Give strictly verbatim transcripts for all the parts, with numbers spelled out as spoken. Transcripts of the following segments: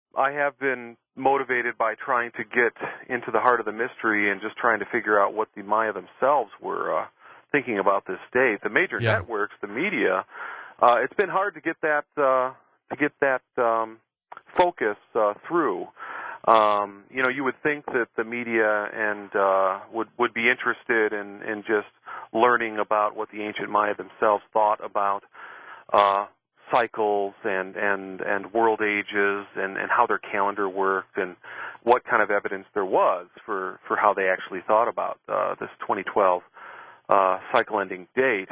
I have been motivated by trying to get into the heart of the mystery and just trying to figure out what the Maya themselves were uh, thinking about this date. The major Yeah. networks, the media, uh, it's been hard to get that uh, to get that um, focus uh, through. Um, you know, you would think that the media and uh, would would be interested in, in just learning about what the ancient Maya themselves thought about uh, cycles and, and, and world ages and, and how their calendar worked and what kind of evidence there was for, for how they actually thought about uh, this twenty twelve uh, cycle-ending date.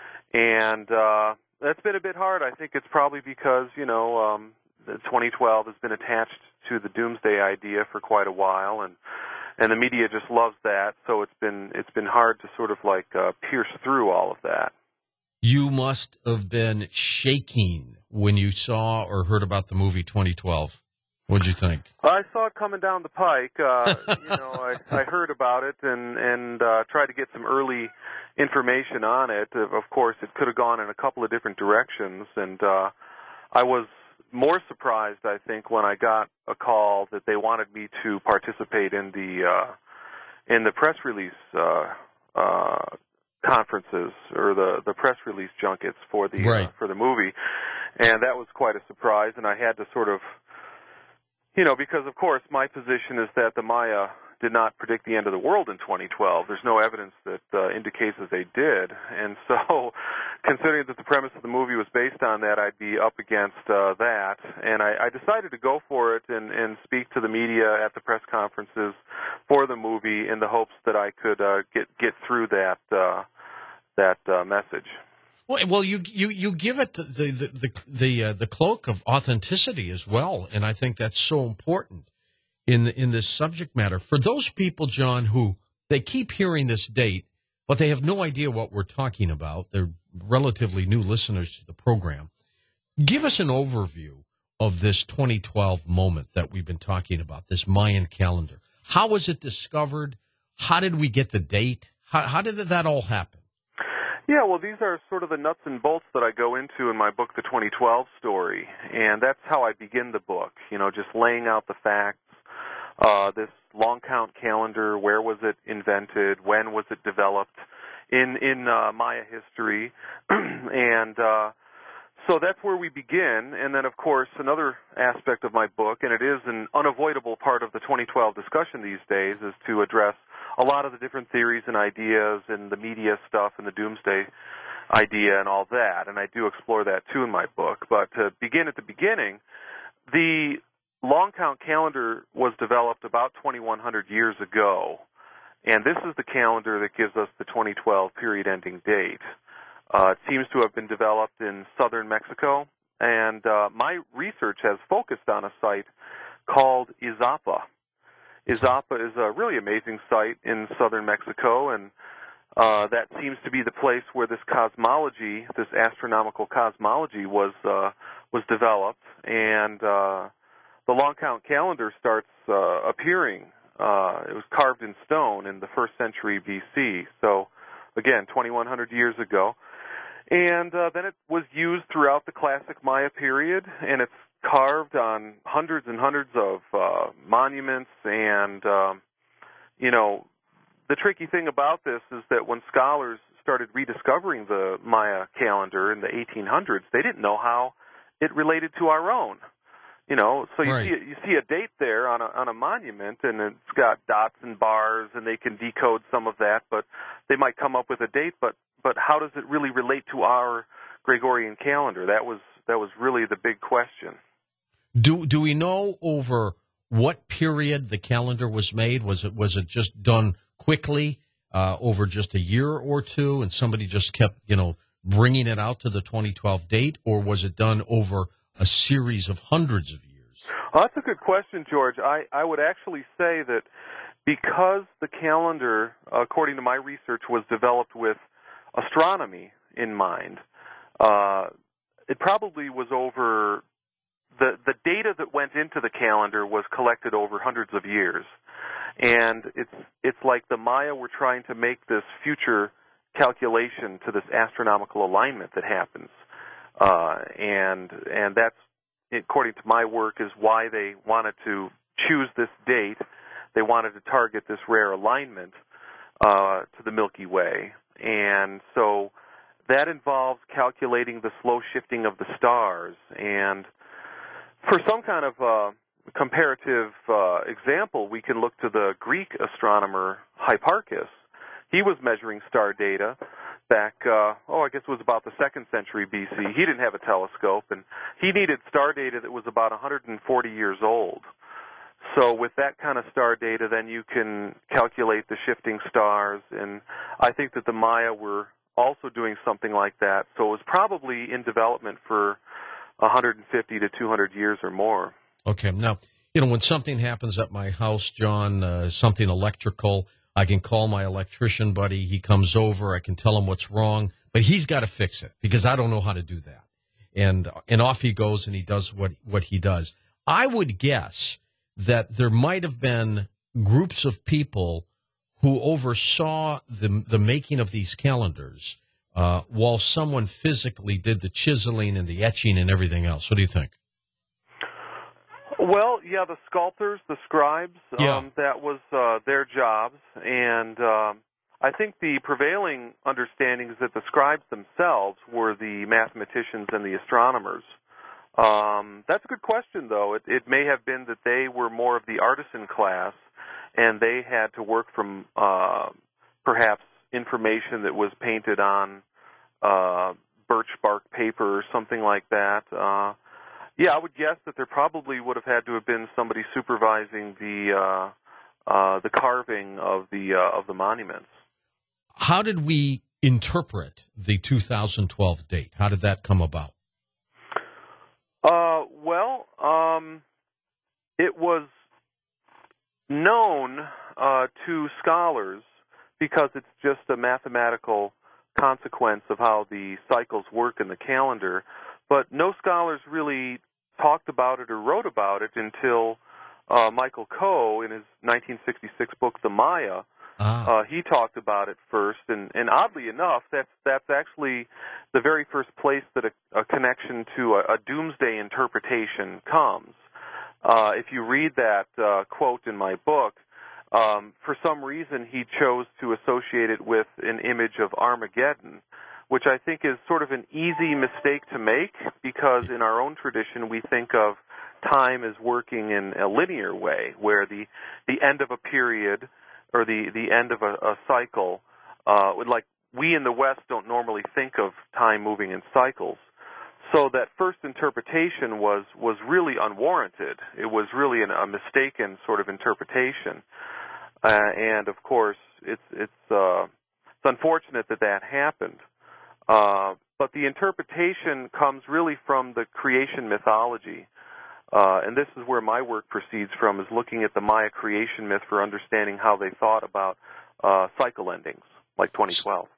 And uh, that's been a bit hard. I think it's probably because, you know, um, the twenty twelve has been attached to the doomsday idea for quite a while, and and the media just loves that. So it's been it's been hard to sort of like uh, pierce through all of that. You must have been shaking when you saw or heard about the movie twenty twelve. What'd you think? I saw it coming down the pike. Uh, you know, I, I heard about it and and uh, tried to get some early information on it. Of course, it could have gone in a couple of different directions, and uh, I was more surprised, I think, when I got a call that they wanted me to participate in the uh, in the press release uh, uh, conferences or the, the press release junkets for the right. uh, for the movie, and that was quite a surprise. And I had to sort of, you know, because of course my position is that the Maya did not predict the end of the world in twenty twelve. There's no evidence that uh, indicates that they did. And so, considering that the premise of the movie was based on that, I'd be up against uh, that. And I, I decided to go for it and, and speak to the media at the press conferences for the movie in the hopes that I could uh, get get through that uh, that uh, message. Well, well, you you you give it the the the the, the, uh, the cloak of authenticity as well, and I think that's so important in the, in this subject matter. For those people, John, who they keep hearing this date, but they have no idea what we're talking about. They're relatively new listeners to the program. Give us an overview of this twenty twelve moment that we've been talking about, this Mayan calendar. How was it discovered? How did we get the date? How, how did that all happen? Yeah, well, these are sort of the nuts and bolts that I go into in my book, The twenty twelve Story, and that's how I begin the book, you know, just laying out the facts. Uh, this long count calendar, where was it invented? When was it developed in in uh, Maya history? and uh, so that's where we begin. And then, of course, another aspect of my book, and it is an unavoidable part of the twenty twelve discussion these days, is to address a lot of the different theories and ideas and the media stuff and the doomsday idea and all that. And I do explore that, too, in my book. But to begin at the beginning, the long count calendar was developed about twenty-one hundred years ago, and this is the calendar that gives us the twenty twelve period-ending date. Uh, it seems to have been developed in southern Mexico, and uh, my research has focused on a site called Izapa. Izapa is a really amazing site in southern Mexico, and uh, that seems to be the place where this cosmology, this astronomical cosmology, was uh, was developed, and uh, the long count calendar starts uh, appearing. Uh, it was carved in stone in the first century B C, so again, twenty-one hundred years ago. And uh, then it was used throughout the classic Maya period, and it's carved on hundreds and hundreds of uh, monuments. And, um, you know, the tricky thing about this is that when scholars started rediscovering the Maya calendar in the eighteen hundreds, they didn't know how it related to our own. You know, so you right. see a, you see a date there on a on a monument, and it's got dots and bars, and they can decode some of that, but they might come up with a date. But but how does it really relate to our Gregorian calendar? That was that was really the big question. Do do we know over what period the calendar was made? Was it was it just done quickly uh, over just a year or two, and somebody just kept you know bringing it out to the twenty twelve date, or was it done over a series of hundreds of years? Well, that's a good question, George. I, I would actually say that because the calendar, according to my research, was developed with astronomy in mind, uh, it probably was over the the data that went into the calendar was collected over hundreds of years, and it's it's like the Maya were trying to make this future calculation to this astronomical alignment that happens. Uh, and and that's according to my work, is why they wanted to choose this date. They wanted to target this rare alignment uh, to the Milky Way. And so that involves calculating the slow shifting of the stars. And for some kind of uh, comparative uh, example, we can look to the Greek astronomer Hipparchus. He was measuring star data back, uh, oh, I guess it was about the second century B C. He didn't have a telescope, and he needed star data that was about one hundred forty years old. So with that kind of star data, then you can calculate the shifting stars, and I think that the Maya were also doing something like that. So it was probably in development for one hundred fifty to two hundred years or more. Okay. Now, you know, when something happens at my house, John, uh, something electrical, I can call my electrician buddy. He comes over. I can tell him what's wrong, but he's got to fix it because I don't know how to do that. And and off he goes, and he does what, what he does. I would guess that there might have been groups of people who oversaw the the making of these calendars uh, while someone physically did the chiseling and the etching and everything else. What do you think? Well, yeah, the sculptors, the scribes, yeah. um, that was uh, their jobs. And um, I think the prevailing understanding is that the scribes themselves were the mathematicians and the astronomers. Um, that's a good question, though. It, it may have been that they were more of the artisan class, and they had to work from uh, perhaps information that was painted on uh, birch bark paper or something like that. Uh, yeah, I would guess that there probably would have had to have been somebody supervising the uh, uh, the carving of the uh, of the monuments. How did we interpret the two thousand twelve date? How did that come about? Uh, well, um, it was known uh, to scholars because it's just a mathematical consequence of how the cycles work in the calendar, but no scholars really talked about it or wrote about it until uh, Michael Coe, in his nineteen sixty-six book, The Maya, Ah. Uh, he talked about it first, and, and oddly enough, that's that's actually the very first place that a, a connection to a, a doomsday interpretation comes. Uh, if you read that uh, quote in my book, um, for some reason he chose to associate it with an image of Armageddon, which I think is sort of an easy mistake to make, because in our own tradition we think of time as working in a linear way, where the, the end of a period or the, the end of a, a cycle, uh, like we in the West don't normally think of time moving in cycles. So that first interpretation was, was really unwarranted. It was really an, a mistaken sort of interpretation. Uh, and of course, it's, it's, uh, it's unfortunate that that happened. Uh, but the interpretation comes really from the creation mythology. Uh, and this is where my work proceeds from, is looking at the Maya creation myth for understanding how they thought about uh, cycle endings, like twenty twelve.